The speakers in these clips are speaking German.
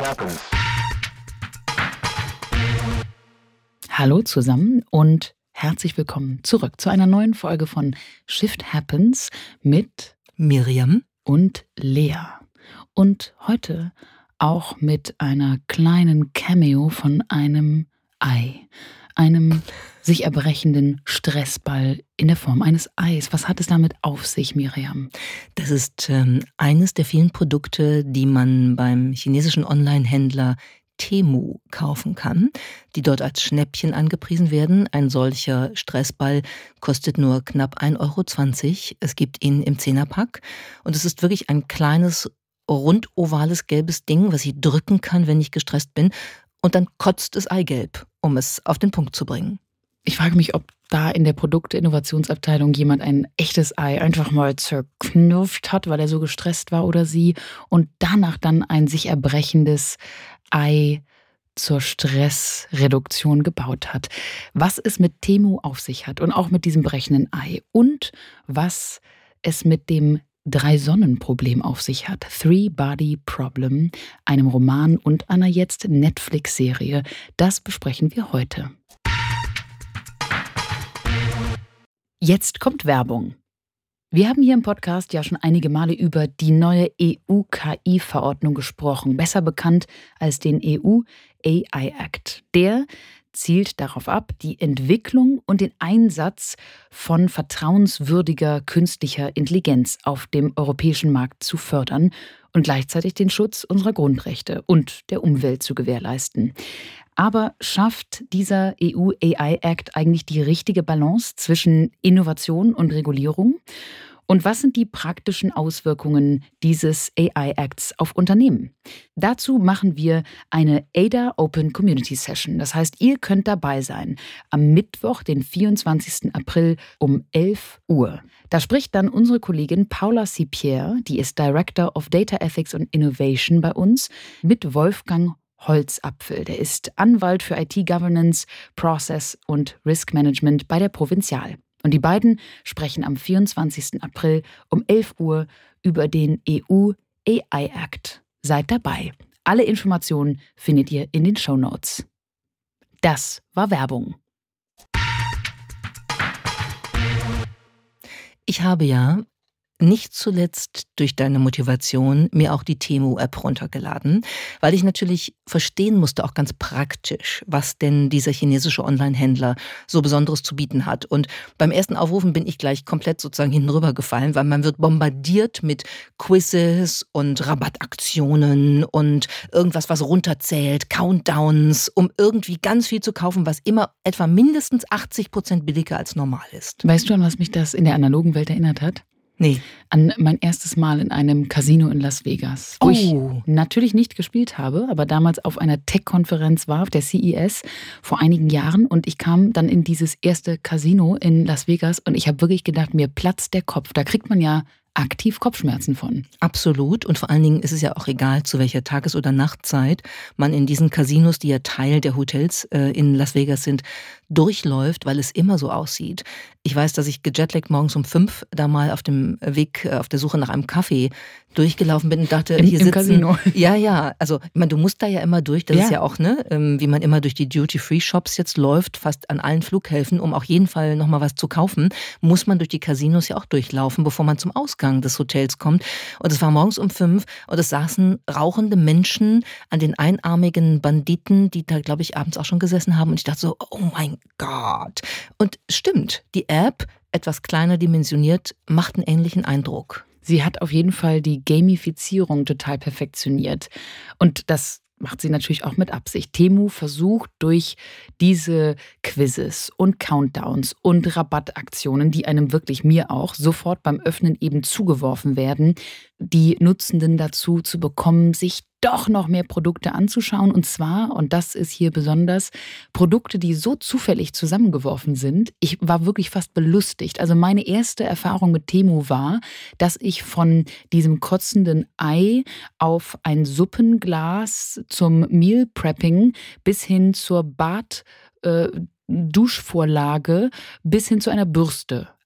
happens. Hallo zusammen und herzlich willkommen zurück zu einer neuen Folge von Shift Happens mit Miriam und Lea. Und heute auch mit einer kleinen Cameo von einem Ei, einem sich erbrechenden Stressball in der Form eines Eis. Was hat es damit auf sich, Miriam? Das ist eines der vielen Produkte, die man beim chinesischen Online-Händler Temu kaufen kann, die dort als Schnäppchen angepriesen werden. Ein solcher Stressball kostet nur knapp 1,20 €. Es gibt ihn im 10er-Pack und es ist wirklich ein kleines, rundovales, gelbes Ding, was ich drücken kann, wenn ich gestresst bin, und dann kotzt es Eigelb, um es auf den Punkt zu bringen. Ich frage mich, ob da in der Produkte-Innovationsabteilung jemand ein echtes Ei einfach mal zerknüpft hat, weil er so gestresst war oder sie, und danach dann ein sich erbrechendes Ei zur Stressreduktion gebaut hat. Was es mit Temu auf sich hat und auch mit diesem brechenden Ei und was es mit dem Drei-Sonnen-Problem auf sich hat. Three-Body-Problem, einem Roman und einer jetzt Netflix-Serie, das besprechen wir heute. Jetzt kommt Werbung. Wir haben hier im Podcast ja schon einige Male über die neue EU-KI-Verordnung gesprochen, besser bekannt als den EU-AI-Act. Der zielt darauf ab, die Entwicklung und den Einsatz von vertrauenswürdiger künstlicher Intelligenz auf dem europäischen Markt zu fördern und gleichzeitig den Schutz unserer Grundrechte und der Umwelt zu gewährleisten. Aber schafft dieser EU-AI-Act eigentlich die richtige Balance zwischen Innovation und Regulierung? Und was sind die praktischen Auswirkungen dieses AI-Acts auf Unternehmen? Dazu machen wir eine Ada Open Community Session. Das heißt, ihr könnt dabei sein am Mittwoch, den 24. April um 11 Uhr. Da spricht dann unsere Kollegin Paula Cipierre, die ist Director of Data Ethics and Innovation bei uns, mit Wolfgang Holzapfel. Der ist Anwalt für IT-Governance, Process und Risk Management bei der Provinzial. Und die beiden sprechen am 24. April um 11 Uhr über den EU-AI-Act. Seid dabei. Alle Informationen findet ihr in den Shownotes. Das war Werbung. Ich habe ja nicht zuletzt durch deine Motivation mir auch die Temu-App runtergeladen, weil ich natürlich verstehen musste, auch ganz praktisch, was denn dieser chinesische Online-Händler so Besonderes zu bieten hat. Und beim ersten Aufrufen bin ich gleich komplett sozusagen hinten rübergefallen, weil man wird bombardiert mit Quizzes und Rabattaktionen und irgendwas, was runterzählt, Countdowns, um irgendwie ganz viel zu kaufen, was immer etwa mindestens 80% billiger als normal ist. Weißt du, an was mich das in der analogen Welt erinnert hat? Nee. An mein erstes Mal in einem Casino in Las Vegas, wo ich natürlich nicht gespielt habe, aber damals auf einer Tech-Konferenz war, auf der CES vor einigen Jahren, und ich kam dann in dieses erste Casino in Las Vegas und ich habe wirklich gedacht, mir platzt der Kopf. Da kriegt man ja aktiv Kopfschmerzen von. Absolut. Und vor allen Dingen ist es ja auch egal, zu welcher Tages- oder Nachtzeit man in diesen Casinos, die ja Teil der Hotels in Las Vegas sind, durchläuft, weil es immer so aussieht. Ich weiß, dass ich gejetlaggt morgens um 5 da mal auf dem Weg, auf der Suche nach einem Kaffee durchgelaufen bin und dachte, hier sitzen... Casino. Ja, also ich meine, du musst da ja immer durch, das Ja. ist ja auch, ne, wie man immer durch die Duty-Free-Shops jetzt läuft, fast an allen Flughäfen, um auf jeden Fall nochmal was zu kaufen, muss man durch die Casinos ja auch durchlaufen, bevor man zum Ausgang des Hotels kommt. Und es war morgens um 5 und es saßen rauchende Menschen an den einarmigen Banditen, die da, glaube ich, abends auch schon gesessen haben. Und ich dachte so, oh mein Gott. Und stimmt, die App, etwas kleiner dimensioniert, macht einen ähnlichen Eindruck. Sie hat auf jeden Fall die Gamifizierung total perfektioniert. Und das macht sie natürlich auch mit Absicht. Temu versucht durch diese Quizzes und Countdowns und Rabattaktionen, die einem wirklich, mir auch, sofort beim Öffnen eben zugeworfen werden, die Nutzenden dazu zu bekommen, sich doch noch mehr Produkte anzuschauen. Und zwar, und das ist hier besonders, Produkte, die so zufällig zusammengeworfen sind. Ich war wirklich fast belustigt. Also meine erste Erfahrung mit Temu war, dass ich von diesem kotzenden Ei auf ein Suppenglas zum Meal Prepping bis hin zur Duschvorlage bis hin zu einer Bürste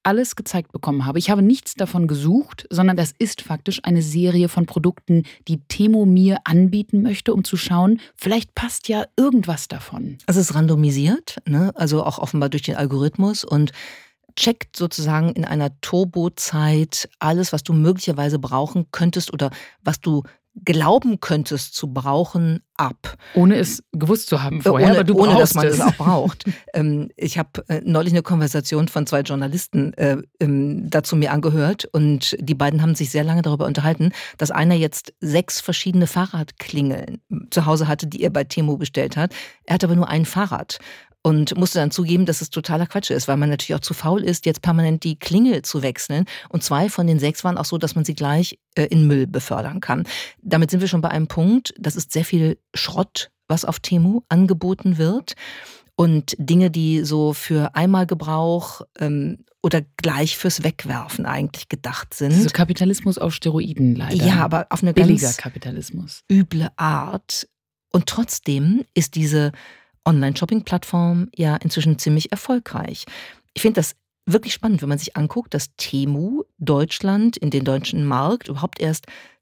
alles gezeigt bekommen habe. Ich habe nichts davon gesucht, sondern das ist faktisch eine Serie von Produkten, die Temu mir anbieten möchte, um zu schauen, vielleicht passt ja irgendwas davon. Also es ist randomisiert, ne? Also auch offenbar durch den Algorithmus und checkt sozusagen in einer Turbozeit alles, was du möglicherweise brauchen könntest oder was du glauben könntest zu brauchen, ab. Ohne es gewusst zu haben vorher, aber du brauchst ohne dass man es auch braucht. Ich habe neulich eine Konversation von 2 Journalisten dazu mir angehört und die beiden haben sich sehr lange darüber unterhalten, dass einer jetzt 6 verschiedene Fahrradklingeln zu Hause hatte, die er bei Temu bestellt hat. Er hat aber nur ein Fahrrad. Und musste dann zugeben, dass es totaler Quatsch ist, weil man natürlich auch zu faul ist, jetzt permanent die Klingel zu wechseln. Und 2 von den 6 waren auch so, dass man sie gleich in Müll befördern kann. Damit sind wir schon bei einem Punkt, das ist sehr viel Schrott, was auf Temu angeboten wird. Und Dinge, die so für Einmalgebrauch oder gleich fürs Wegwerfen eigentlich gedacht sind. Also Kapitalismus auf Steroiden leider. Ja, aber auf eine billiger ganz Kapitalismus. Üble Art. Und trotzdem ist diese Online-Shopping-Plattform ja inzwischen ziemlich erfolgreich. Ich finde das wirklich spannend, wenn man sich anguckt, dass Temu Deutschland in den deutschen Markt überhaupt erst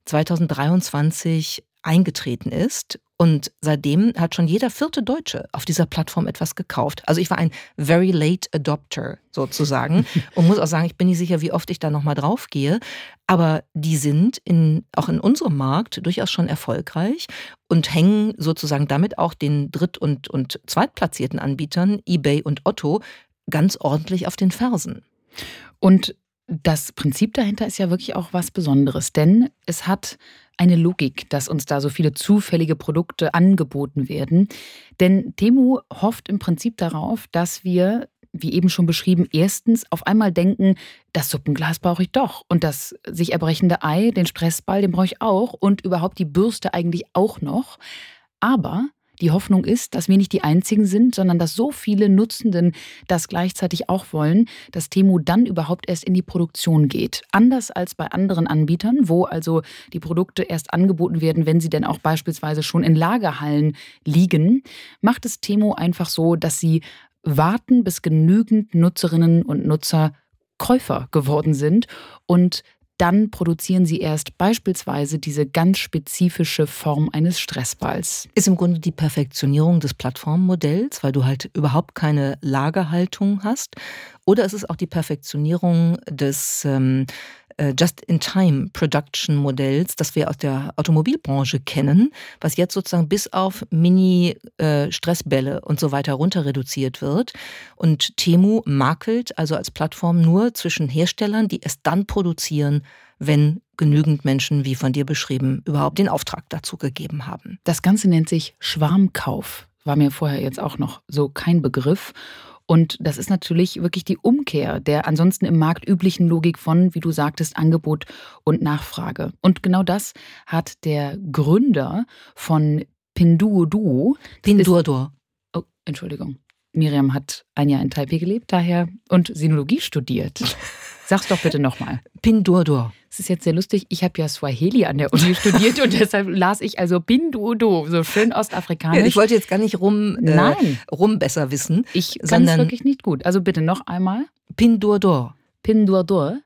2023 eingetreten ist. Und seitdem hat schon jeder 4. Deutsche auf dieser Plattform etwas gekauft. Also ich war ein very late adopter sozusagen und muss auch sagen, ich bin nicht sicher, wie oft ich da nochmal drauf gehe. Aber die sind auch in unserem Markt durchaus schon erfolgreich und hängen sozusagen damit auch den Dritt- und Zweitplatzierten Anbietern, eBay und Otto, ganz ordentlich auf den Fersen. Und das Prinzip dahinter ist ja wirklich auch was Besonderes, denn es hat eine Logik, dass uns da so viele zufällige Produkte angeboten werden. Denn Temu hofft im Prinzip darauf, dass wir, wie eben schon beschrieben, erstens auf einmal denken, das Suppenglas brauche ich doch und das sich erbrechende Ei, den Stressball, den brauche ich auch und überhaupt die Bürste eigentlich auch noch. Aber die Hoffnung ist, dass wir nicht die Einzigen sind, sondern dass so viele Nutzenden das gleichzeitig auch wollen, dass Temu dann überhaupt erst in die Produktion geht. Anders als bei anderen Anbietern, wo also die Produkte erst angeboten werden, wenn sie denn auch beispielsweise schon in Lagerhallen liegen, macht es Temu einfach so, dass sie warten, bis genügend Nutzerinnen und Nutzer Käufer geworden sind und dann produzieren sie erst beispielsweise diese ganz spezifische Form eines Stressballs. Ist im Grunde die Perfektionierung des Plattformmodells, weil du halt überhaupt keine Lagerhaltung hast. Oder ist es auch die Perfektionierung des Just-in-Time-Production-Modells, das wir aus der Automobilbranche kennen, was jetzt sozusagen bis auf Mini-Stressbälle und so weiter runter reduziert wird. Und Temu makelt also als Plattform nur zwischen Herstellern, die es dann produzieren, wenn genügend Menschen, wie von dir beschrieben, überhaupt den Auftrag dazu gegeben haben. Das Ganze nennt sich Schwarmkauf. War mir vorher jetzt auch noch so kein Begriff. Und das ist natürlich wirklich die Umkehr der ansonsten im Markt üblichen Logik von, wie du sagtest, Angebot und Nachfrage. Und genau das hat der Gründer von Pinduoduo. Pinduoduo. Oh, Entschuldigung. Miriam hat ein Jahr in Taipei gelebt, daher und Sinologie studiert. Sag's doch bitte nochmal. Pinduoduo. Das ist jetzt sehr lustig. Ich habe ja Swahili an der Uni studiert und deshalb las ich also Pinduoduo, so schön ostafrikanisch. Ja, ich wollte jetzt gar nicht rum besser wissen. Ich kann es wirklich nicht gut. Also bitte noch einmal. Pinduoduo. Pinduoduo.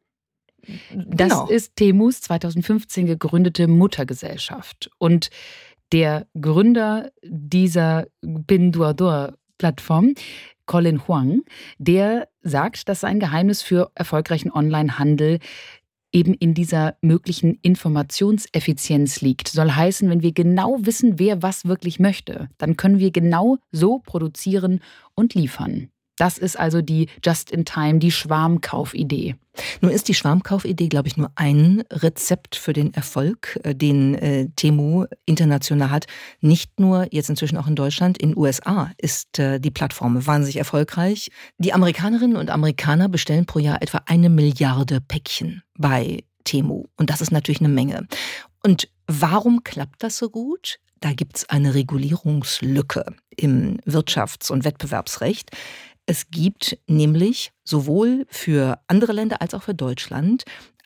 Das ist Temus 2015 gegründete Muttergesellschaft. Und der Gründer dieser Pinduoduo-Plattform, Colin Huang, der sagt, dass sein Geheimnis für erfolgreichen Onlinehandel eben in dieser möglichen Informationseffizienz liegt. Soll heißen, wenn wir genau wissen, wer was wirklich möchte, dann können wir genau so produzieren und liefern. Das ist also die Just-in-Time, die Schwarmkaufidee. Nun ist die Schwarmkaufidee, glaube ich, nur ein Rezept für den Erfolg, den Temu international hat. Nicht nur jetzt inzwischen auch in Deutschland, in den USA ist die Plattform wahnsinnig erfolgreich. Die Amerikanerinnen und Amerikaner bestellen pro Jahr etwa 1 Milliarde Päckchen bei Temu. Und das ist natürlich eine Menge. Und warum klappt das so gut? Da gibt es eine Regulierungslücke im Wirtschafts- und Wettbewerbsrecht. Es gibt nämlich sowohl für andere Länder als auch für Deutschland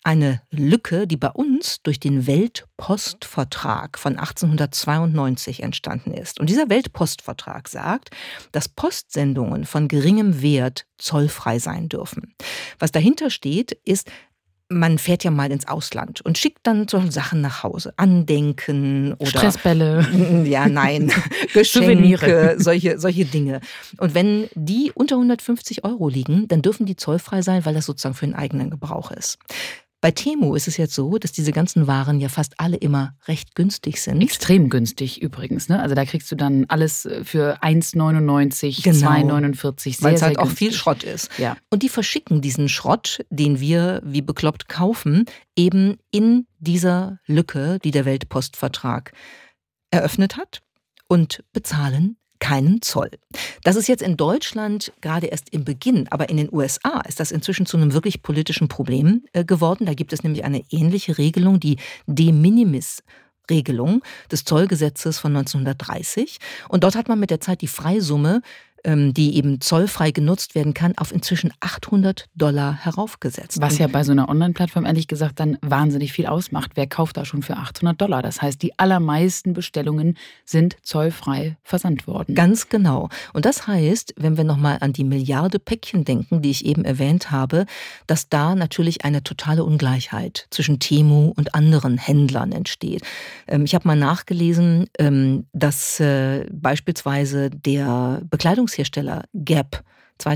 eine Lücke, die bei uns durch den Weltpostvertrag von 1892 entstanden ist. Und dieser Weltpostvertrag sagt, dass Postsendungen von geringem Wert zollfrei sein dürfen. Was dahinter steht, ist, man fährt ja mal ins Ausland und schickt dann so Sachen nach Hause. Andenken oder Stressbälle. Ja, nein. Geschenke, solche Dinge. Und wenn die unter 150 € liegen, dann dürfen die zollfrei sein, weil das sozusagen für den eigenen Gebrauch ist. Bei Temu ist es jetzt so, dass diese ganzen Waren ja fast alle immer recht günstig sind. Extrem günstig übrigens, ne? Also da kriegst du dann alles für 1,99, Genau. 2,49, weil es sehr halt auch günstig. viel Schrott ist. Ja. Und die verschicken diesen Schrott, den wir wie bekloppt kaufen, eben in dieser Lücke, die der Weltpostvertrag eröffnet hat, und bezahlen keinen Zoll. Das ist jetzt in Deutschland gerade erst im Beginn, aber in den USA ist das inzwischen zu einem wirklich politischen Problem geworden. Da gibt es nämlich eine ähnliche Regelung, die De Minimis-Regelung des Zollgesetzes von 1930. Und dort hat man mit der Zeit die Freisumme, die eben zollfrei genutzt werden kann, auf inzwischen $800 heraufgesetzt. Was ja bei so einer Online-Plattform ehrlich gesagt dann wahnsinnig viel ausmacht. Wer kauft da schon für $800? Das heißt, die allermeisten Bestellungen sind zollfrei versandt worden. Ganz genau. Und das heißt, wenn wir nochmal an die Milliarde Päckchen denken, die ich eben erwähnt habe, dass da natürlich eine totale Ungleichheit zwischen Temu und anderen Händlern entsteht. Ich habe mal nachgelesen, dass beispielsweise der Bekleidungshersteller Gap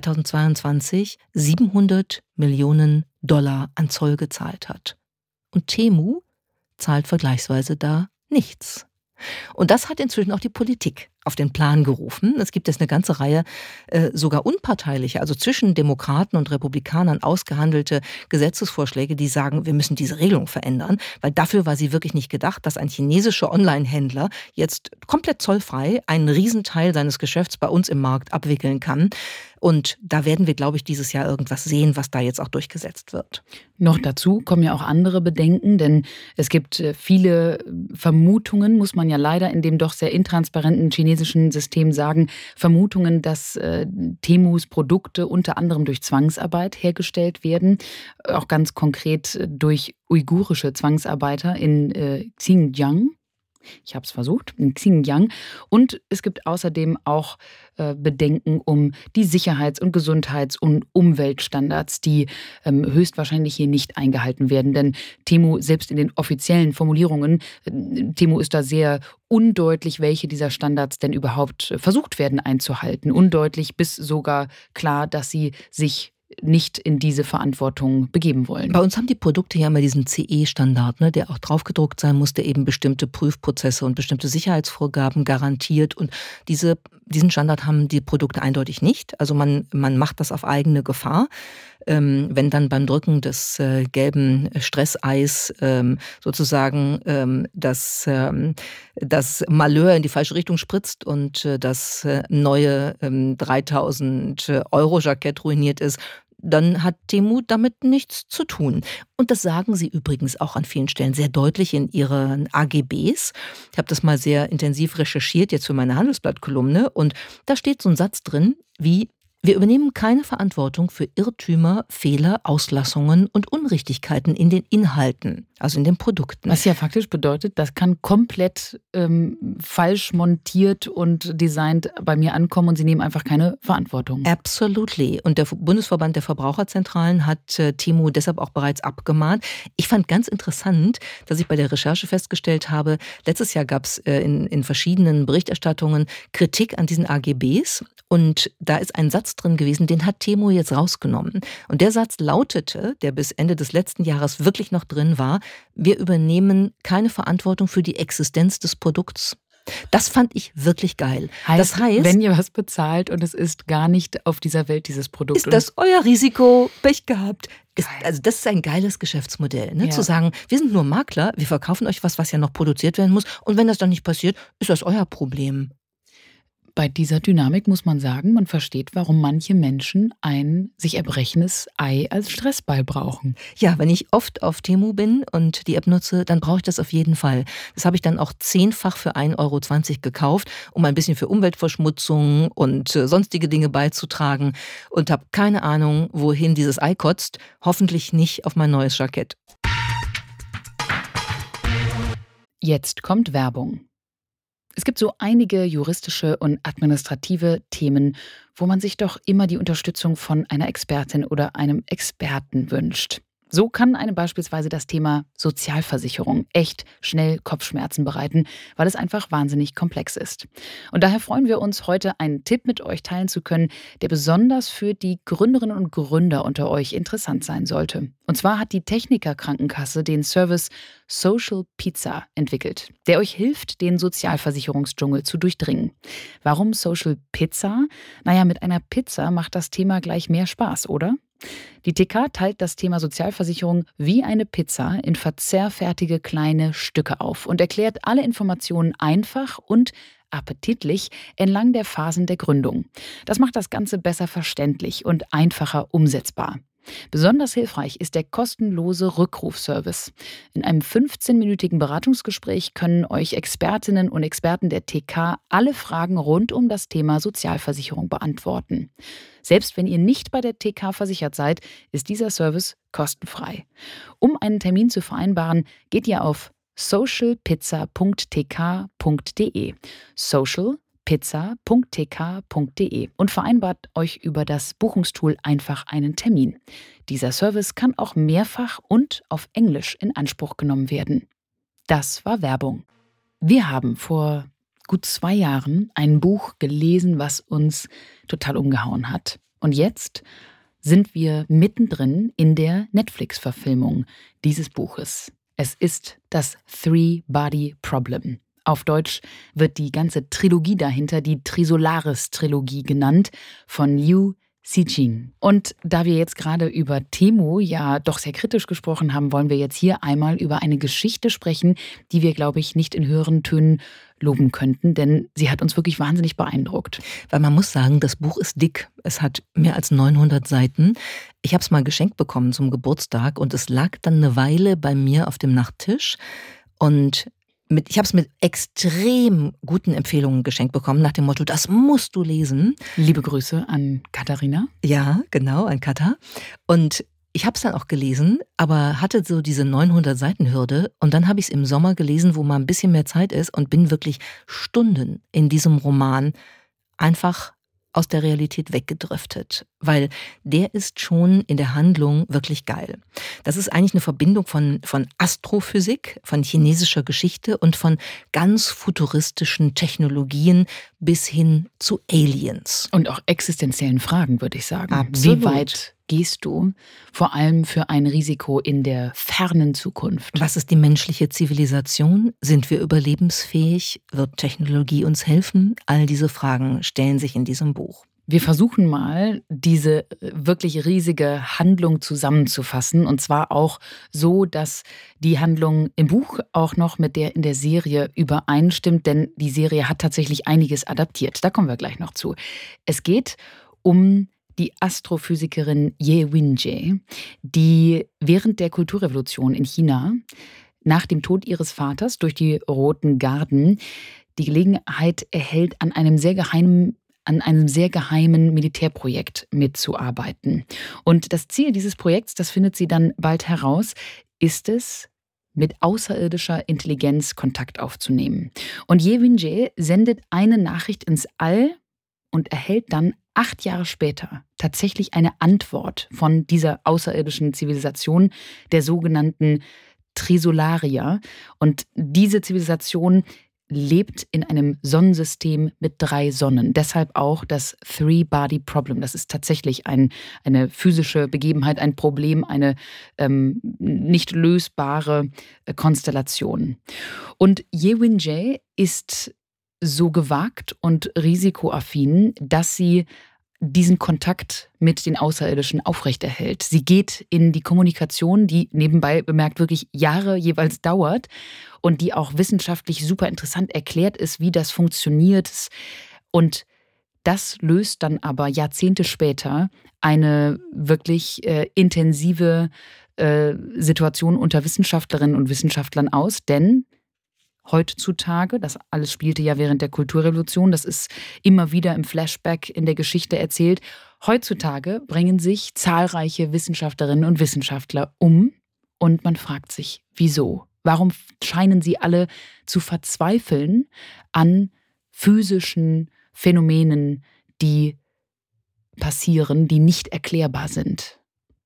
2022 $700 Millionen an Zoll gezahlt hat. Und Temu zahlt vergleichsweise da nichts. Und das hat inzwischen auch die Politik auf den Plan gerufen. Es gibt jetzt eine ganze Reihe sogar unparteiliche, also zwischen Demokraten und Republikanern ausgehandelte Gesetzesvorschläge, die sagen, wir müssen diese Regelung verändern, weil dafür war sie wirklich nicht gedacht, dass ein chinesischer Online-Händler jetzt komplett zollfrei einen Riesenteil seines Geschäfts bei uns im Markt abwickeln kann. Und da werden wir, glaube ich, dieses Jahr irgendwas sehen, was da jetzt auch durchgesetzt wird. Noch dazu kommen ja auch andere Bedenken, denn es gibt viele Vermutungen, muss man ja leider in dem doch sehr intransparenten chinesischen System sagen, Vermutungen, dass Temus Produkte unter anderem durch Zwangsarbeit hergestellt werden, auch ganz konkret durch uigurische Zwangsarbeiter in Xinjiang. Ich habe es versucht, in Xinjiang. Und es gibt außerdem auch Bedenken um die Sicherheits- und Gesundheits- und Umweltstandards, die höchstwahrscheinlich hier nicht eingehalten werden. Denn Temu, selbst in den offiziellen Formulierungen, Temu ist da sehr undeutlich, welche dieser Standards denn überhaupt versucht werden einzuhalten. Undeutlich bis sogar klar, dass sie sich nicht in diese Verantwortung begeben wollen. Bei uns haben die Produkte ja immer diesen CE-Standard, ne, der auch draufgedruckt sein muss, der eben bestimmte Prüfprozesse und bestimmte Sicherheitsvorgaben garantiert. Und diesen Standard haben die Produkte eindeutig nicht. Also man macht das auf eigene Gefahr. Wenn dann beim Drücken des gelben Stresseis sozusagen das Malheur in die falsche Richtung spritzt und das neue 3.000 € Jackett ruiniert ist, dann hat Temu damit nichts zu tun. Und das sagen sie übrigens auch an vielen Stellen sehr deutlich in ihren AGBs. Ich habe das mal sehr intensiv recherchiert, jetzt für meine Handelsblatt-Kolumne. Und da steht so ein Satz drin wie: Wir übernehmen keine Verantwortung für Irrtümer, Fehler, Auslassungen und Unrichtigkeiten in den Inhalten, also in den Produkten. Was ja faktisch bedeutet, das kann komplett falsch montiert und designt bei mir ankommen und sie nehmen einfach keine Verantwortung. Absolutely. Und der Bundesverband der Verbraucherzentralen hat Temu deshalb auch bereits abgemahnt. Ich fand ganz interessant, dass ich bei der Recherche festgestellt habe, letztes Jahr gab es in verschiedenen Berichterstattungen Kritik an diesen AGBs. Und da ist ein Satz drin gewesen, den hat Temu jetzt rausgenommen. Und der Satz lautete, der bis Ende des letzten Jahres wirklich noch drin war: Wir übernehmen keine Verantwortung für die Existenz des Produkts. Das fand ich wirklich geil. Das heißt, wenn ihr was bezahlt und es ist gar nicht auf dieser Welt dieses Produkt. Ist das euer Risiko? Pech gehabt. Also das ist ein geiles Geschäftsmodell, ne? Ja. Zu sagen, wir sind nur Makler, wir verkaufen euch was ja noch produziert werden muss. Und wenn das dann nicht passiert, ist das euer Problem. bei dieser Dynamik muss man sagen, man versteht, warum manche Menschen ein sich erbrechenes Ei als Stressball brauchen. Ja, wenn ich oft auf Temu bin und die App nutze, dann brauche ich das auf jeden Fall. Das habe ich dann auch 10-fach für 1,20 € gekauft, um ein bisschen für Umweltverschmutzung und sonstige Dinge beizutragen und habe keine Ahnung, wohin dieses Ei kotzt. Hoffentlich nicht auf mein neues Jackett. Jetzt kommt Werbung. Es gibt so einige juristische und administrative Themen, wo man sich doch immer die Unterstützung von einer Expertin oder einem Experten wünscht. So kann einem beispielsweise das Thema Sozialversicherung echt schnell Kopfschmerzen bereiten, weil es einfach wahnsinnig komplex ist. Und daher freuen wir uns, heute einen Tipp mit euch teilen zu können, der besonders für die Gründerinnen und Gründer unter euch interessant sein sollte. Und zwar hat die Techniker Krankenkasse den Service Social Pizza entwickelt, der euch hilft, den Sozialversicherungsdschungel zu durchdringen. Warum Social Pizza? Naja, mit einer Pizza macht das Thema gleich mehr Spaß, oder? Die TK teilt das Thema Sozialversicherung wie eine Pizza in verzehrfertige kleine Stücke auf und erklärt alle Informationen einfach und appetitlich entlang der Phasen der Gründung. Das macht das Ganze besser verständlich und einfacher umsetzbar. Besonders hilfreich ist der kostenlose Rückrufservice. In einem 15-minütigen Beratungsgespräch können euch Expertinnen und Experten der TK alle Fragen rund um das Thema Sozialversicherung beantworten. Selbst wenn ihr nicht bei der TK versichert seid, ist dieser Service kostenfrei. Um einen Termin zu vereinbaren, geht ihr auf socialpizza.tk.de. socialpizza.tk.de und vereinbart euch über das Buchungstool einfach einen Termin. Dieser Service kann auch mehrfach und auf Englisch in Anspruch genommen werden. Das war Werbung. Wir haben vor gut 2 Jahren ein Buch gelesen, was uns total umgehauen hat. Und jetzt sind wir mittendrin in der Netflix-Verfilmung dieses Buches. Es ist das Three-Body-Problem. Auf Deutsch wird die ganze Trilogie dahinter die Trisolaris-Trilogie genannt, von Liu Cixin. Und da wir jetzt gerade über Temu ja doch sehr kritisch gesprochen haben, wollen wir jetzt hier einmal über eine Geschichte sprechen, die wir, glaube ich, nicht in höheren Tönen loben könnten, denn sie hat uns wirklich wahnsinnig beeindruckt. Weil man muss sagen, das Buch ist dick. Es hat mehr als 900 Seiten. Ich habe es mal geschenkt bekommen zum Geburtstag und es lag dann eine Weile bei mir auf dem Nachttisch. Und ich habe es mit extrem guten Empfehlungen geschenkt bekommen, nach dem Motto, das musst du lesen. Liebe Grüße an Katharina. Ja, genau, an Katha. Und ich habe es dann auch gelesen, aber hatte so diese 900-Seiten-Hürde. Und dann habe ich es im Sommer gelesen, wo mal ein bisschen mehr Zeit ist und bin wirklich Stunden in diesem Roman einfach aus der Realität weggedriftet, weil der ist schon in der Handlung wirklich geil. Das ist eigentlich eine Verbindung von Astrophysik, von chinesischer Geschichte und von ganz futuristischen Technologien bis hin zu Aliens. Und auch existenziellen Fragen, würde ich sagen. Absolut. Wie weit gehst du, vor allem für ein Risiko in der fernen Zukunft? Was ist die menschliche Zivilisation? Sind wir überlebensfähig? Wird Technologie uns helfen? All diese Fragen stellen sich in diesem Buch. Wir versuchen mal, diese wirklich riesige Handlung zusammenzufassen. Und zwar auch so, dass die Handlung im Buch auch noch mit der in der Serie übereinstimmt. Denn die Serie hat tatsächlich einiges adaptiert. Da kommen wir gleich noch zu. Es geht um die Astrophysikerin Ye Wenjie, die während der Kulturrevolution in China nach dem Tod ihres Vaters durch die Roten Garden die Gelegenheit erhält, an einem sehr geheimen Militärprojekt mitzuarbeiten. Und das Ziel dieses Projekts, das findet sie dann bald heraus, ist es, mit außerirdischer Intelligenz Kontakt aufzunehmen. Und Ye Wenjie sendet eine Nachricht ins All und erhält dann 8 Jahre später tatsächlich eine Antwort von dieser außerirdischen Zivilisation, der sogenannten Trisolarier. Und diese Zivilisation lebt in einem Sonnensystem mit 3 Sonnen. Deshalb auch das Three-Body-Problem. Das ist tatsächlich eine physische Begebenheit, ein Problem, eine nicht lösbare Konstellation. Und Ye Wenjie ist so gewagt und risikoaffin, dass sie diesen Kontakt mit den Außerirdischen aufrechterhält. Sie geht in die Kommunikation, die nebenbei bemerkt wirklich Jahre jeweils dauert und die auch wissenschaftlich super interessant erklärt ist, wie das funktioniert. Und das löst dann aber Jahrzehnte später eine wirklich intensive Situation unter Wissenschaftlerinnen und Wissenschaftlern aus, denn heutzutage, das alles spielte ja während der Kulturrevolution, das ist immer wieder im Flashback in der Geschichte erzählt, heutzutage bringen sich zahlreiche Wissenschaftlerinnen und Wissenschaftler um und man fragt sich, wieso? Warum scheinen sie alle zu verzweifeln an physischen Phänomenen, die passieren, die nicht erklärbar sind?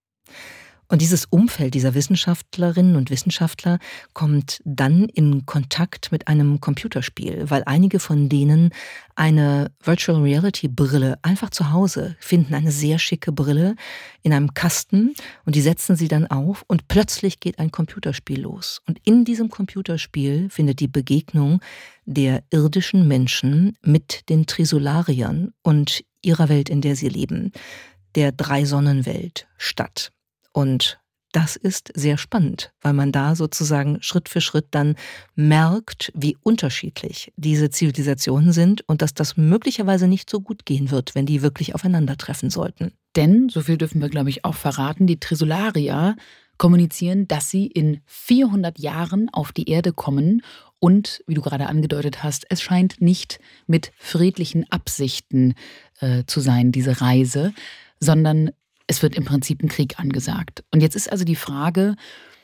Und dieses Umfeld dieser Wissenschaftlerinnen und Wissenschaftler kommt dann in Kontakt mit einem Computerspiel, weil einige von denen eine Virtual Reality Brille einfach zu Hause finden, eine sehr schicke Brille in einem Kasten und die setzen sie dann auf und plötzlich geht ein Computerspiel los. Und in diesem Computerspiel findet die Begegnung der irdischen Menschen mit den Trisolariern und ihrer Welt, in der sie leben, der Drei-Sonnen-Welt statt. Und das ist sehr spannend, weil man da sozusagen Schritt für Schritt dann merkt, wie unterschiedlich diese Zivilisationen sind und dass das möglicherweise nicht so gut gehen wird, wenn die wirklich aufeinandertreffen sollten. Denn, so viel dürfen wir, glaube ich, auch verraten, die Trisolarier kommunizieren, dass sie in 400 Jahren auf die Erde kommen und, wie du gerade angedeutet hast, es scheint nicht mit friedlichen Absichten zu sein, diese Reise, sondern es wird im Prinzip ein Krieg angesagt. Und jetzt ist also die Frage,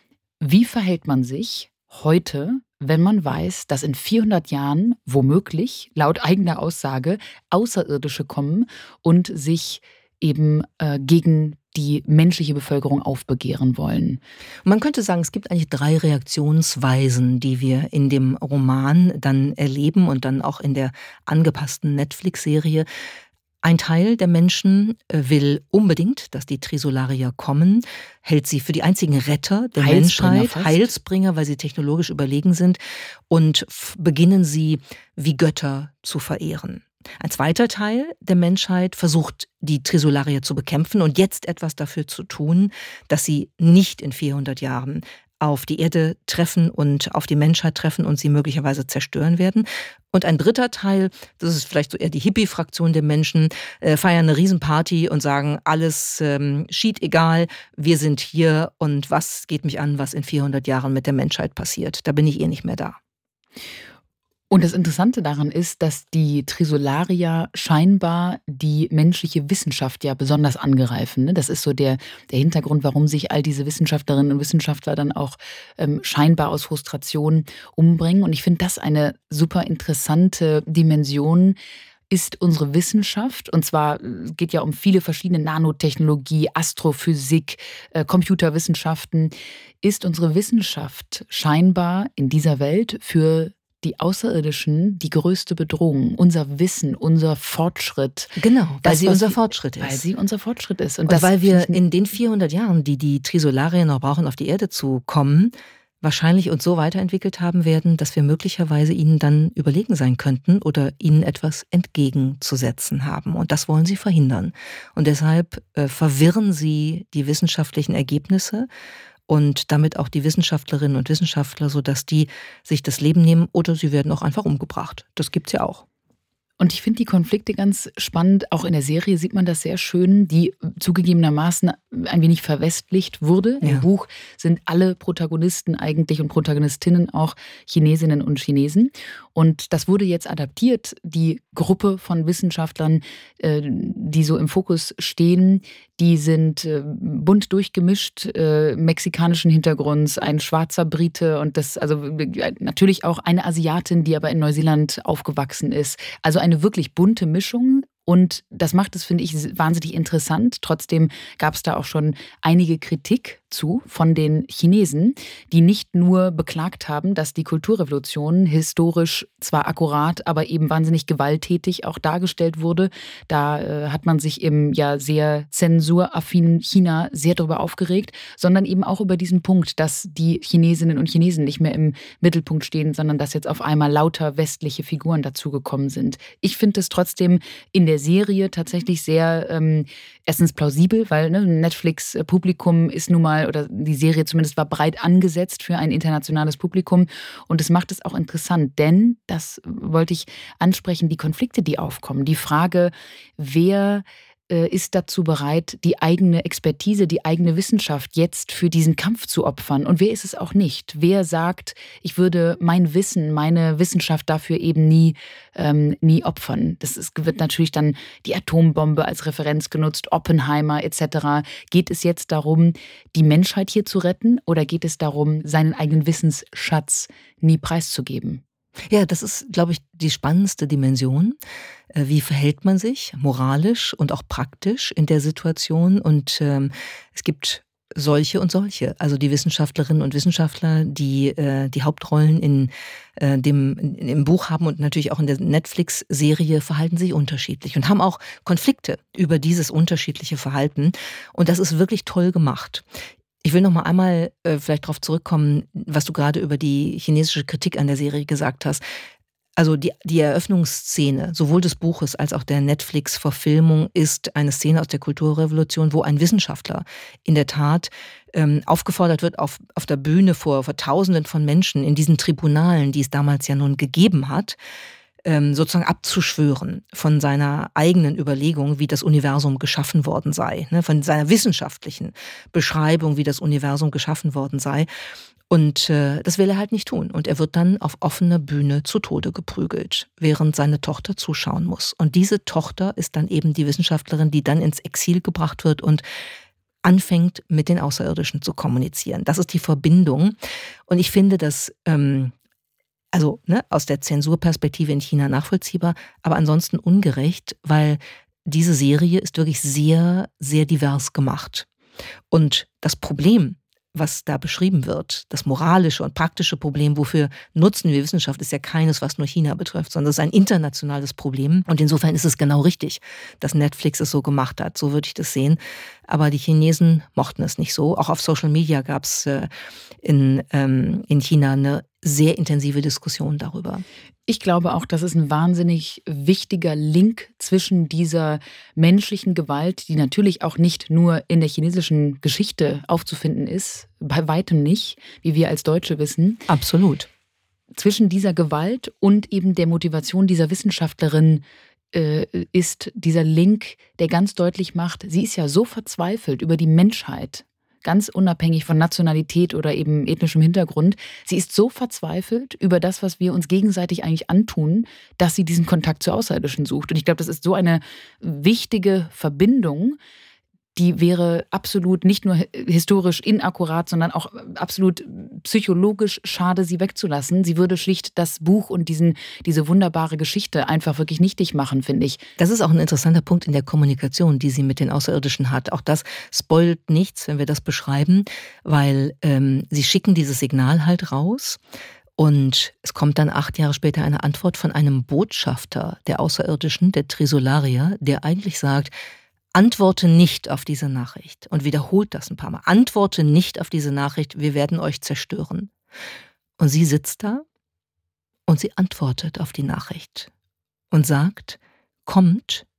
wie verhält man sich heute, wenn man weiß, dass in 400 Jahren womöglich, laut eigener Aussage, Außerirdische kommen und sich eben gegen die menschliche Bevölkerung aufbegehren wollen? Man könnte sagen, es gibt eigentlich 3 Reaktionsweisen, die wir in dem Roman dann erleben und dann auch in der angepassten Netflix-Serie. Ein Teil der Menschen will unbedingt, dass die Trisolarier kommen, hält sie für die einzigen Retter der Menschheit, Heilsbringer, weil sie technologisch überlegen sind, und beginnen sie wie Götter zu verehren. Ein zweiter Teil der Menschheit versucht, die Trisolarier zu bekämpfen und jetzt etwas dafür zu tun, dass sie nicht in 400 Jahren auf die Erde treffen und auf die Menschheit treffen und sie möglicherweise zerstören werden. Und ein dritter Teil, das ist vielleicht so eher die Hippie-Fraktion der Menschen, feiern eine Riesenparty und sagen, alles schied egal, wir sind hier und was geht mich an, was in 400 Jahren mit der Menschheit passiert. Da bin ich nicht mehr da. Und das Interessante daran ist, dass die Trisolarier scheinbar die menschliche Wissenschaft ja besonders angreifen. Ne? Das ist so der Hintergrund, warum sich all diese Wissenschaftlerinnen und Wissenschaftler dann auch scheinbar aus Frustration umbringen. Und ich finde das eine super interessante Dimension. Ist unsere Wissenschaft, und zwar geht ja um viele verschiedene Nanotechnologie, Astrophysik, Computerwissenschaften, ist unsere Wissenschaft scheinbar in dieser Welt für die Außerirdischen die größte Bedrohung, unser Wissen, unser Fortschritt. Genau, weil sie unser Fortschritt ist. Weil sie unser Fortschritt ist. Und weil wir in den 400 Jahren, die die Trisolarier noch brauchen, auf die Erde zu kommen, wahrscheinlich uns so weiterentwickelt haben werden, dass wir möglicherweise ihnen dann überlegen sein könnten oder ihnen etwas entgegenzusetzen haben. Und das wollen sie verhindern. Und deshalb verwirren sie die wissenschaftlichen Ergebnisse und damit auch die Wissenschaftlerinnen und Wissenschaftler, sodass die sich das Leben nehmen oder sie werden auch einfach umgebracht. Das gibt's ja auch. Und ich finde die Konflikte ganz spannend. Auch in der Serie sieht man das sehr schön, die zugegebenermaßen ein wenig verwestlicht wurde. Ja. Im Buch sind alle Protagonisten eigentlich und Protagonistinnen auch Chinesinnen und Chinesen. Und das wurde jetzt adaptiert. Die Gruppe von Wissenschaftlern, die so im Fokus stehen, die sind bunt durchgemischt, mexikanischen Hintergrunds, ein schwarzer Brite und das, also natürlich auch eine Asiatin, die aber in Neuseeland aufgewachsen ist. Also eine wirklich bunte Mischung. Und das macht es, finde ich, wahnsinnig interessant. Trotzdem gab es da auch schon einige Kritik zu von den Chinesen, die nicht nur beklagt haben, dass die Kulturrevolution historisch zwar akkurat, aber eben wahnsinnig gewalttätig auch dargestellt wurde. Da hat man sich im ja sehr zensuraffinen China sehr darüber aufgeregt, sondern eben auch über diesen Punkt, dass die Chinesinnen und Chinesen nicht mehr im Mittelpunkt stehen, sondern dass jetzt auf einmal lauter westliche Figuren dazugekommen sind. Ich finde es trotzdem in der Serie tatsächlich sehr erstens plausibel, weil Netflix-Publikum ist nun mal mal, oder die Serie zumindest war breit angesetzt für ein internationales Publikum. Und es macht es auch interessant, denn, das wollte ich ansprechen, die Konflikte, die aufkommen. Die Frage, wer ist dazu bereit, die eigene Expertise, die eigene Wissenschaft jetzt für diesen Kampf zu opfern? Und wer ist es auch nicht? Wer sagt, ich würde mein Wissen, meine Wissenschaft dafür eben nie opfern? Wird natürlich dann die Atombombe als Referenz genutzt, Oppenheimer etc. Geht es jetzt darum, die Menschheit hier zu retten, oder geht es darum, seinen eigenen Wissensschatz nie preiszugeben? Ja, das ist, glaube ich, die spannendste Dimension. Wie verhält man sich moralisch und auch praktisch in der Situation? Und es gibt solche und solche. Also die Wissenschaftlerinnen und Wissenschaftler, die die Hauptrollen im Buch haben und natürlich auch in der Netflix-Serie, verhalten sich unterschiedlich und haben auch Konflikte über dieses unterschiedliche Verhalten. Und das ist wirklich toll gemacht. Ich will noch mal einmal vielleicht darauf zurückkommen, was du gerade über die chinesische Kritik an der Serie gesagt hast. Also die Eröffnungsszene sowohl des Buches als auch der Netflix-Verfilmung ist eine Szene aus der Kulturrevolution, wo ein Wissenschaftler in der Tat aufgefordert wird, auf der Bühne vor Tausenden von Menschen in diesen Tribunalen, die es damals ja nun gegeben hat, sozusagen abzuschwören von seiner eigenen Überlegung, wie das Universum geschaffen worden sei, ne, von seiner wissenschaftlichen Beschreibung, wie das Universum geschaffen worden sei. Und das will er halt nicht tun. Und er wird dann auf offener Bühne zu Tode geprügelt, während seine Tochter zuschauen muss. Und diese Tochter ist dann eben die Wissenschaftlerin, die dann ins Exil gebracht wird und anfängt, mit den Außerirdischen zu kommunizieren. Das ist die Verbindung. Und ich finde, dass aus der Zensurperspektive in China nachvollziehbar, aber ansonsten ungerecht, weil diese Serie ist wirklich sehr, sehr divers gemacht. Und das Problem, was da beschrieben wird, das moralische und praktische Problem, wofür nutzen wir Wissenschaft, ist ja keines, was nur China betrifft, sondern es ist ein internationales Problem. Und insofern ist es genau richtig, dass Netflix es so gemacht hat. So würde ich das sehen. Aber die Chinesen mochten es nicht so. Auch auf Social Media gab es in China eine sehr intensive Diskussion darüber. Ich glaube auch, das ist ein wahnsinnig wichtiger Link zwischen dieser menschlichen Gewalt, die natürlich auch nicht nur in der chinesischen Geschichte aufzufinden ist, bei weitem nicht, wie wir als Deutsche wissen. Absolut. Zwischen dieser Gewalt und eben der Motivation dieser Wissenschaftlerin ist dieser Link, der ganz deutlich macht, sie ist ja so verzweifelt über die Menschheit, ganz unabhängig von Nationalität oder eben ethnischem Hintergrund. Sie ist so verzweifelt über das, was wir uns gegenseitig eigentlich antun, dass sie diesen Kontakt zu Außerirdischen sucht. Und ich glaube, das ist so eine wichtige Verbindung, die wäre absolut nicht nur historisch inakkurat, sondern auch absolut psychologisch schade, sie wegzulassen. Sie würde schlicht das Buch und diese wunderbare Geschichte einfach wirklich nichtig machen, finde ich. Das ist auch ein interessanter Punkt in der Kommunikation, die sie mit den Außerirdischen hat. Auch das spoilt nichts, wenn wir das beschreiben, weil sie schicken dieses Signal halt raus. Und es kommt dann 8 Jahre später eine Antwort von einem Botschafter der Außerirdischen, der Trisolarier, der eigentlich sagt, antworte nicht auf diese Nachricht, und wiederholt das ein paar Mal. Antworte nicht auf diese Nachricht, wir werden euch zerstören. Und sie sitzt da und sie antwortet auf die Nachricht und sagt, kommt,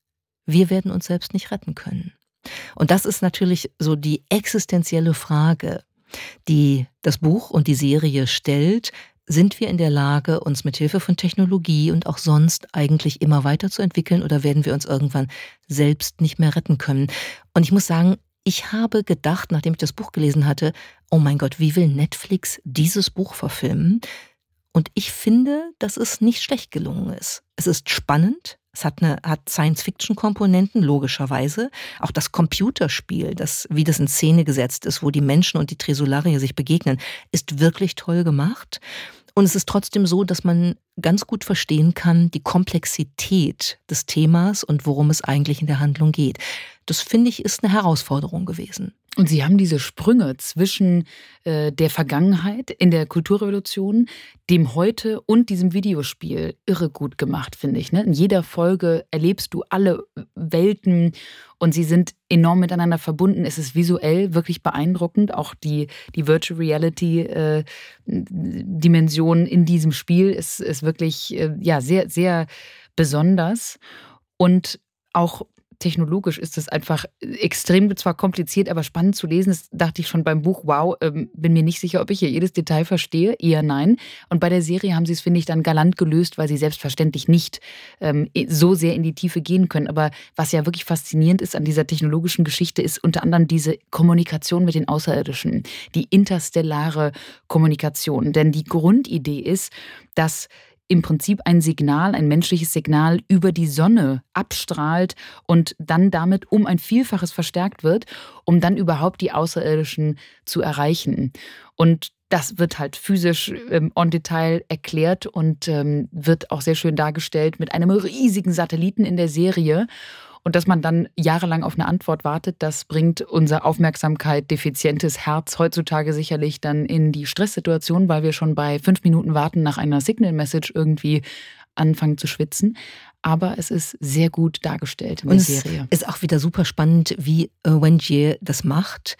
wir werden uns selbst nicht retten können. Und das ist natürlich so die existenzielle Frage, die das Buch und die Serie stellt. Sind wir in der Lage, uns mit Hilfe von Technologie und auch sonst eigentlich immer weiterzuentwickeln, oder werden wir uns irgendwann selbst nicht mehr retten können? Und ich muss sagen, ich habe gedacht, nachdem ich das Buch gelesen hatte, oh mein Gott, wie will Netflix dieses Buch verfilmen? Und ich finde, dass es nicht schlecht gelungen ist. Es ist spannend. Es hat Science-Fiction-Komponenten, logischerweise. Auch das Computerspiel, wie das in Szene gesetzt ist, wo die Menschen und die Trisolarier sich begegnen, ist wirklich toll gemacht. Und es ist trotzdem so, dass man ganz gut verstehen kann, die Komplexität des Themas und worum es eigentlich in der Handlung geht. Das, finde ich, ist eine Herausforderung gewesen. Und Sie haben diese Sprünge zwischen der Vergangenheit in der Kulturrevolution, dem Heute und diesem Videospiel irre gut gemacht, finde ich. Ne? In jeder Folge erlebst du alle Welten und sie sind enorm miteinander verbunden. Es ist visuell wirklich beeindruckend. Auch die Virtual Reality Dimension in diesem Spiel ist wirklich sehr, sehr besonders. Und auch technologisch ist es einfach extrem zwar kompliziert, aber spannend zu lesen. Das dachte ich schon beim Buch, wow, bin mir nicht sicher, ob ich hier jedes Detail verstehe. Eher nein. Und bei der Serie haben sie es, finde ich, dann galant gelöst, weil sie selbstverständlich nicht so sehr in die Tiefe gehen können. Aber was ja wirklich faszinierend ist an dieser technologischen Geschichte, ist unter anderem diese Kommunikation mit den Außerirdischen, die interstellare Kommunikation. Denn die Grundidee ist, dass im Prinzip ein Signal, ein menschliches Signal über die Sonne abstrahlt und dann damit um ein Vielfaches verstärkt wird, um dann überhaupt die Außerirdischen zu erreichen. Und das wird halt physisch en Detail erklärt und wird auch sehr schön dargestellt mit einem riesigen Satelliten in der Serie. Und dass man dann jahrelang auf eine Antwort wartet, das bringt unser Aufmerksamkeit defizientes Herz heutzutage sicherlich dann in die Stresssituation, weil wir schon bei 5 Minuten Warten nach einer Signal-Message irgendwie anfangen zu schwitzen. Aber es ist sehr gut dargestellt in der Serie. Es ist auch wieder super spannend, wie Wen Jie das macht.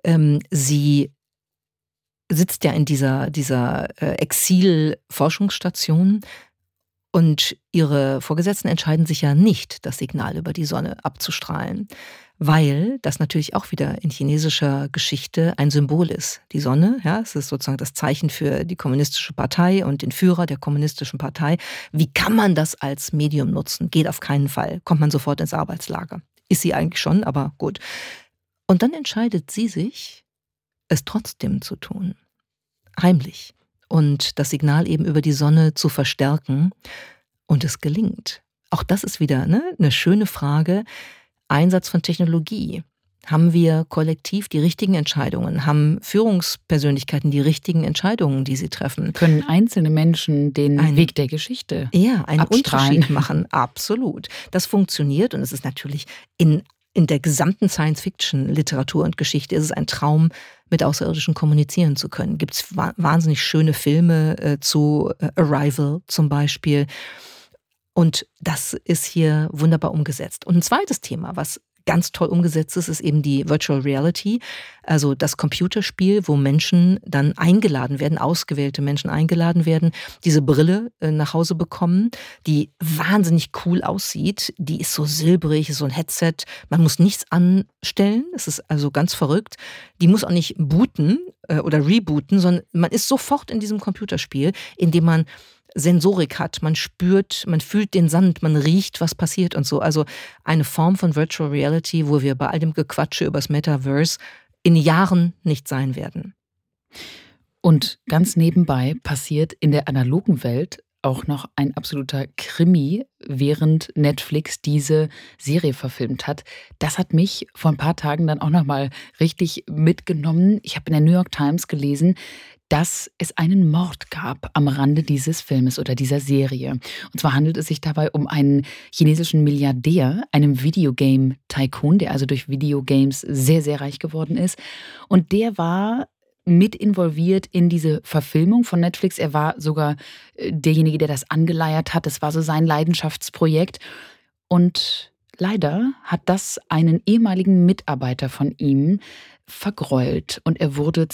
Sie sitzt ja in dieser Exil-Forschungsstation. Und ihre Vorgesetzten entscheiden sich ja nicht, das Signal über die Sonne abzustrahlen, weil das natürlich auch wieder in chinesischer Geschichte ein Symbol ist. Die Sonne, ja, es ist sozusagen das Zeichen für die kommunistische Partei und den Führer der kommunistischen Partei. Wie kann man das als Medium nutzen? Geht auf keinen Fall. Kommt man sofort ins Arbeitslager. Ist sie eigentlich schon, aber gut. Und dann entscheidet sie sich, es trotzdem zu tun. Heimlich. Und das Signal eben über die Sonne zu verstärken. Und es gelingt. Auch das ist wieder eine schöne Frage. Einsatz von Technologie. Haben wir kollektiv die richtigen Entscheidungen? Haben Führungspersönlichkeiten die richtigen Entscheidungen, die sie treffen? Können einzelne Menschen den Weg der Geschichte einen Unterschied machen? Absolut. Das funktioniert und es ist natürlich in der gesamten Science-Fiction-Literatur und Geschichte ist es ein Traum, mit Außerirdischen kommunizieren zu können. Gibt es wahnsinnig schöne Filme zu Arrival zum Beispiel. Und das ist hier wunderbar umgesetzt. Und ein zweites Thema, was ganz toll umgesetzt ist eben die Virtual Reality, also das Computerspiel, wo Menschen dann eingeladen werden, ausgewählte Menschen eingeladen werden, diese Brille nach Hause bekommen, die wahnsinnig cool aussieht. Die ist so silbrig, so ein Headset. Man muss nichts anstellen. Es ist also ganz verrückt. Die muss auch nicht booten oder rebooten, sondern man ist sofort in diesem Computerspiel, in dem man Sensorik hat, man spürt, man fühlt den Sand, man riecht, was passiert und so. Also eine Form von Virtual Reality, wo wir bei all dem Gequatsche übers Metaverse in Jahren nicht sein werden. Und ganz nebenbei passiert in der analogen Welt auch noch ein absoluter Krimi, während Netflix diese Serie verfilmt hat. Das hat mich vor ein paar Tagen dann auch nochmal richtig mitgenommen. Ich habe in der New York Times gelesen, dass es einen Mord gab am Rande dieses Filmes oder dieser Serie. Und zwar handelt es sich dabei um einen chinesischen Milliardär, einem Videogame-Tycoon, der also durch Videogames sehr, sehr reich geworden ist. Und der war mit involviert in diese Verfilmung von Netflix. Er war sogar derjenige, der das angeleiert hat. Das war so sein Leidenschaftsprojekt. Und leider hat das einen ehemaligen Mitarbeiter von ihm vergrollt. Und er wurde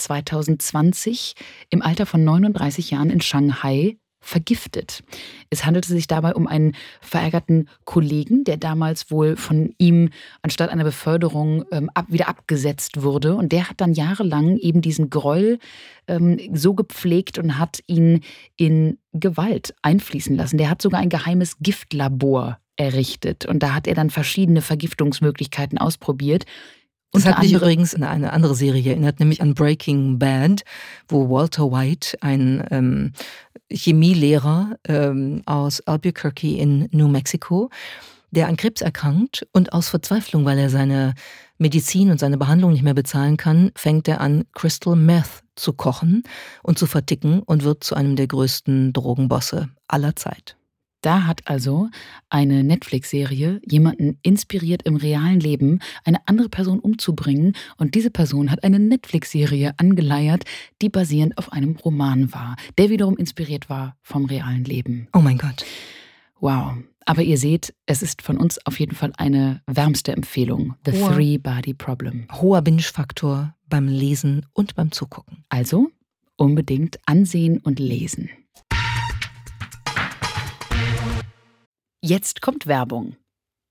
2020 im Alter von 39 Jahren in Shanghai vergiftet. Es handelte sich dabei um einen verärgerten Kollegen, der damals wohl von ihm anstatt einer Beförderung wieder abgesetzt wurde. Und der hat dann jahrelang eben diesen Groll so gepflegt und hat ihn in Gewalt einfließen lassen. Der hat sogar ein geheimes Giftlabor errichtet. Und da hat er dann verschiedene Vergiftungsmöglichkeiten ausprobiert. Das hat mich übrigens an eine andere Serie erinnert, nämlich an Breaking Bad, wo Walter White, ein Chemielehrer aus Albuquerque in New Mexico, der an Krebs erkrankt und aus Verzweiflung, weil er seine Medizin und seine Behandlung nicht mehr bezahlen kann, fängt er an, Crystal Meth zu kochen und zu verticken und wird zu einem der größten Drogenbosse aller Zeit. Da hat also eine Netflix-Serie jemanden inspiriert, im realen Leben eine andere Person umzubringen. Und diese Person hat eine Netflix-Serie angeleiert, die basierend auf einem Roman war, der wiederum inspiriert war vom realen Leben. Oh mein Gott. Wow. Aber ihr seht, es ist von uns auf jeden Fall eine wärmste Empfehlung. The Three-Body Problem. Hoher Binge-Faktor beim Lesen und beim Zugucken. Also unbedingt ansehen und lesen. Jetzt kommt Werbung.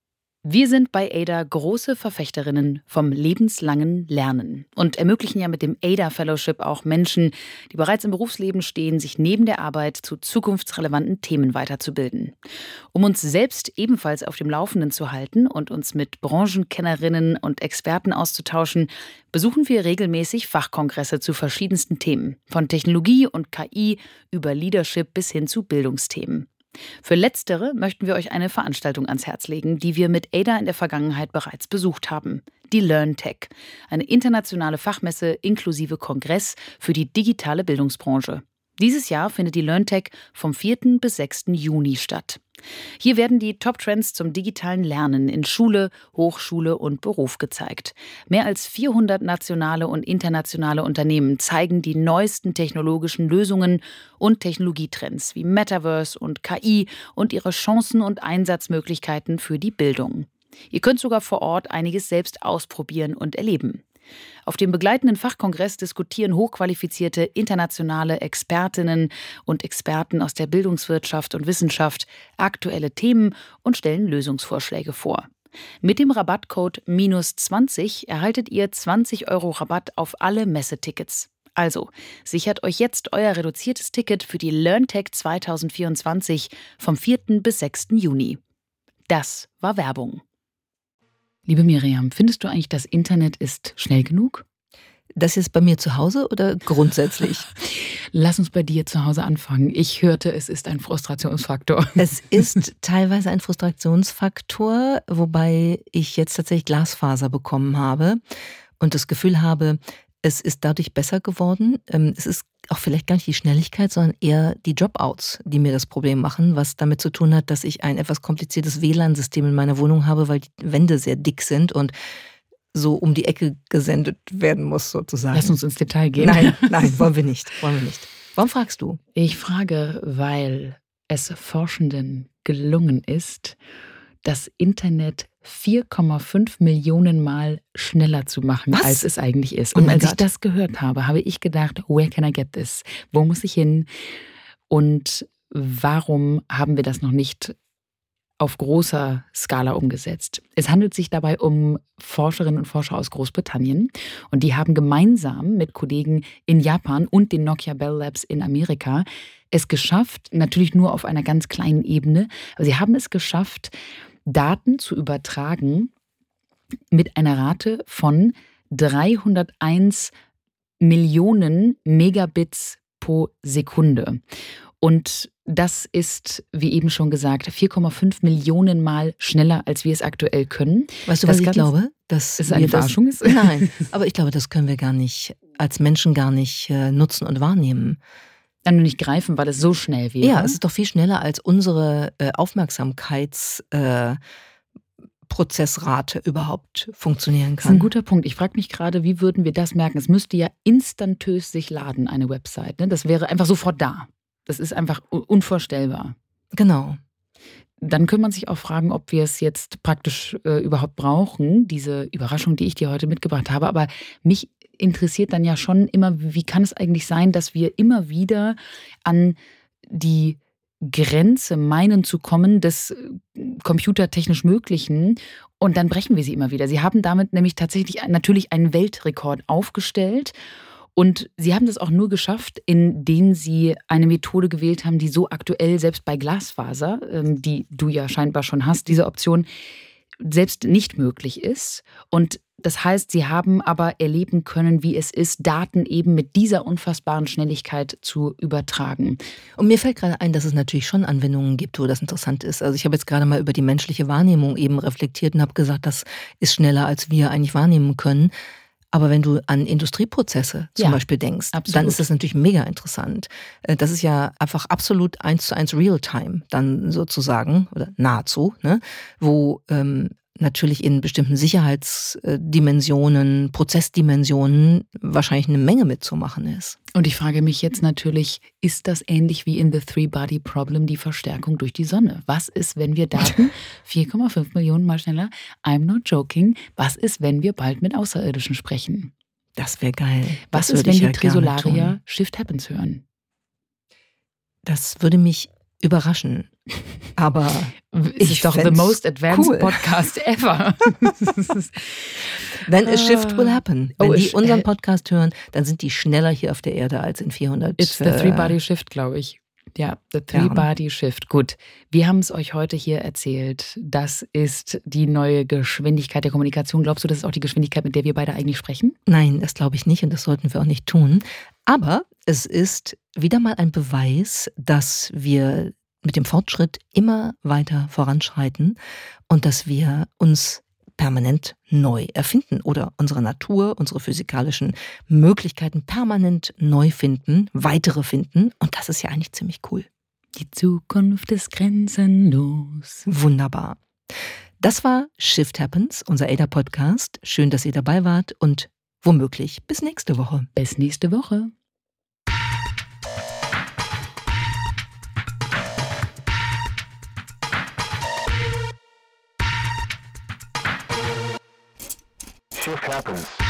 Wir sind bei Ada große Verfechterinnen vom lebenslangen Lernen und ermöglichen ja mit dem Ada Fellowship auch Menschen, die bereits im Berufsleben stehen, sich neben der Arbeit zu zukunftsrelevanten Themen weiterzubilden. Um uns selbst ebenfalls auf dem Laufenden zu halten und uns mit Branchenkennerinnen und Experten auszutauschen, besuchen wir regelmäßig Fachkongresse zu verschiedensten Themen, von Technologie und KI über Leadership bis hin zu Bildungsthemen. Für Letztere möchten wir euch eine Veranstaltung ans Herz legen, die wir mit Ada in der Vergangenheit bereits besucht haben. Die LearnTech, eine internationale Fachmesse inklusive Kongress für die digitale Bildungsbranche. Dieses Jahr findet die LearnTech vom 4. bis 6. Juni statt. Hier werden die Top-Trends zum digitalen Lernen in Schule, Hochschule und Beruf gezeigt. Mehr als 400 nationale und internationale Unternehmen zeigen die neuesten technologischen Lösungen und Technologietrends wie Metaverse und KI und ihre Chancen und Einsatzmöglichkeiten für die Bildung. Ihr könnt sogar vor Ort einiges selbst ausprobieren und erleben. Auf dem begleitenden Fachkongress diskutieren hochqualifizierte internationale Expertinnen und Experten aus der Bildungswirtschaft und Wissenschaft aktuelle Themen und stellen Lösungsvorschläge vor. Mit dem Rabattcode -20 erhaltet ihr 20 € Rabatt auf alle Messetickets. Also, sichert euch jetzt euer reduziertes Ticket für die LearnTech 2024 vom 4. bis 6. Juni. Das war Werbung. Liebe Miriam, findest du eigentlich, das Internet ist schnell genug? Das ist bei mir zu Hause oder grundsätzlich? Lass uns bei dir zu Hause anfangen. Ich hörte, es ist ein Frustrationsfaktor. Es ist teilweise ein Frustrationsfaktor, wobei ich jetzt tatsächlich Glasfaser bekommen habe und das Gefühl habe, es ist dadurch besser geworden. Es ist auch vielleicht gar nicht die Schnelligkeit, sondern eher die Dropouts, die mir das Problem machen, was damit zu tun hat, dass ich ein etwas kompliziertes WLAN-System in meiner Wohnung habe, weil die Wände sehr dick sind und so um die Ecke gesendet werden muss, sozusagen. Lass uns ins Detail gehen. Nein, wollen wir nicht. Warum fragst du? Ich frage, weil es Forschenden gelungen ist, das Internet 4,5 Millionen Mal schneller zu machen, als es eigentlich ist. Und als ich das gehört habe, habe ich gedacht, where can I get this? Wo muss ich hin? Und warum haben wir das noch nicht auf großer Skala umgesetzt? Es handelt sich dabei um Forscherinnen und Forscher aus Großbritannien. Und die haben gemeinsam mit Kollegen in Japan und den Nokia Bell Labs in Amerika es geschafft, natürlich nur auf einer ganz kleinen Ebene, aber sie haben es geschafft, Daten zu übertragen mit einer Rate von 301 Millionen Megabits pro Sekunde. Und das ist, wie eben schon gesagt, 4,5 Millionen Mal schneller, als wir es aktuell können. Weißt du, was ich glaube? Dass es eine Verarschung ist? Nein, aber ich glaube, das können wir als Menschen gar nicht nutzen und wahrnehmen. Dann nur nicht greifen, weil es so schnell wäre. Ja, es ist doch viel schneller, als unsere Aufmerksamkeitsprozessrate überhaupt funktionieren kann. Das ist ein guter Punkt. Ich frage mich gerade, wie würden wir das merken? Es müsste ja instantös sich laden, eine Website. Ne? Das wäre einfach sofort da. Das ist einfach unvorstellbar. Genau. Dann könnte man sich auch fragen, ob wir es jetzt praktisch überhaupt brauchen, diese Überraschung, die ich dir heute mitgebracht habe. Aber mich interessiert dann ja schon immer, wie kann es eigentlich sein, dass wir immer wieder an die Grenze meinen zu kommen des computertechnisch Möglichen und dann brechen wir sie immer wieder. Sie haben damit nämlich tatsächlich natürlich einen Weltrekord aufgestellt und sie haben das auch nur geschafft, indem sie eine Methode gewählt haben, die so aktuell selbst bei Glasfaser, die du ja scheinbar schon hast, diese Option selbst nicht möglich ist. Und das heißt, sie haben aber erleben können, wie es ist, Daten eben mit dieser unfassbaren Schnelligkeit zu übertragen. Und mir fällt gerade ein, dass es natürlich schon Anwendungen gibt, wo das interessant ist. Also ich habe jetzt gerade mal über die menschliche Wahrnehmung eben reflektiert und habe gesagt, das ist schneller, als wir eigentlich wahrnehmen können. Aber wenn du an Industrieprozesse zum Beispiel denkst, dann ist das natürlich mega interessant. Das ist ja einfach absolut 1:1 Real-Time dann sozusagen oder nahezu, ne? Wo natürlich in bestimmten Sicherheitsdimensionen, Prozessdimensionen wahrscheinlich eine Menge mitzumachen ist. Und ich frage mich jetzt natürlich, ist das ähnlich wie in The Three-Body Problem die Verstärkung durch die Sonne? Was ist, wenn wir Daten 4,5 Millionen Mal schneller, I'm not joking, was ist, wenn wir bald mit Außerirdischen sprechen? Das wäre geil. Was ist, wenn die Tresolarier Shift Happens hören? Das würde mich überraschen. Aber es ist doch the most advanced Podcast ever. Then a shift will happen. Wenn die unseren Podcast hören, dann sind die schneller hier auf der Erde als in 400. It's the three-body shift, glaube ich. Ja, the three-body shift. Gut, wir haben es euch heute hier erzählt. Das ist die neue Geschwindigkeit der Kommunikation. Glaubst du, das ist auch die Geschwindigkeit, mit der wir beide eigentlich sprechen? Nein, das glaube ich nicht und das sollten wir auch nicht tun. Aber es ist wieder mal ein Beweis, dass wir mit dem Fortschritt immer weiter voranschreiten und dass wir uns permanent neu erfinden oder unsere Natur, unsere physikalischen Möglichkeiten permanent neu finden, weitere finden. Und das ist ja eigentlich ziemlich cool. Die Zukunft ist grenzenlos. Wunderbar. Das war Shift Happens, unser ADA-Podcast. Schön, dass ihr dabei wart und womöglich bis nächste Woche. Bis nächste Woche. Shift Happens.